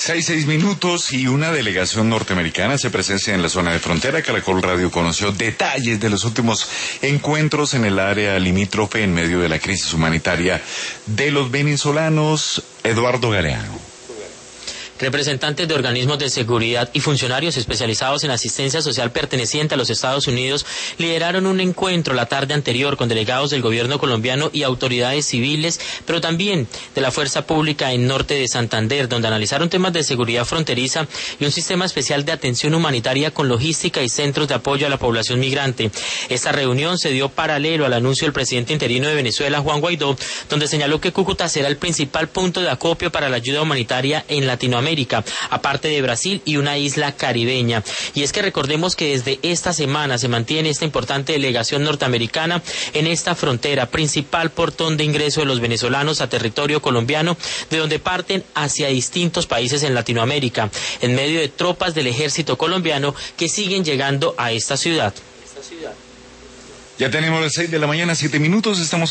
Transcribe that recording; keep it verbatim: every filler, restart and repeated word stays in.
Seis, seis minutos y una delegación norteamericana se presencia en la zona de frontera. Caracol Radio conoció detalles de los últimos encuentros en el área limítrofe en medio de la crisis humanitaria de los venezolanos. Eduardo Galeano. Representantes de organismos de seguridad y funcionarios especializados en asistencia social perteneciente a los Estados Unidos lideraron un encuentro la tarde anterior con delegados del gobierno colombiano y autoridades civiles, pero también de la Fuerza Pública en Norte de Santander, donde analizaron temas de seguridad fronteriza y un sistema especial de atención humanitaria con logística y centros de apoyo a la población migrante. Esta reunión se dio paralelo al anuncio del presidente interino de Venezuela, Juan Guaidó, donde señaló que Cúcuta será el principal punto de acopio para la ayuda humanitaria en Latinoamérica, aparte de Brasil y una isla caribeña. Y es que recordemos que desde esta semana se mantiene esta importante delegación norteamericana en esta frontera, principal portón de ingreso de los venezolanos a territorio colombiano, de donde parten hacia distintos países en Latinoamérica, en medio de tropas del ejército colombiano que siguen llegando a esta ciudad. Ya tenemos las seis de la mañana, siete minutos, estamos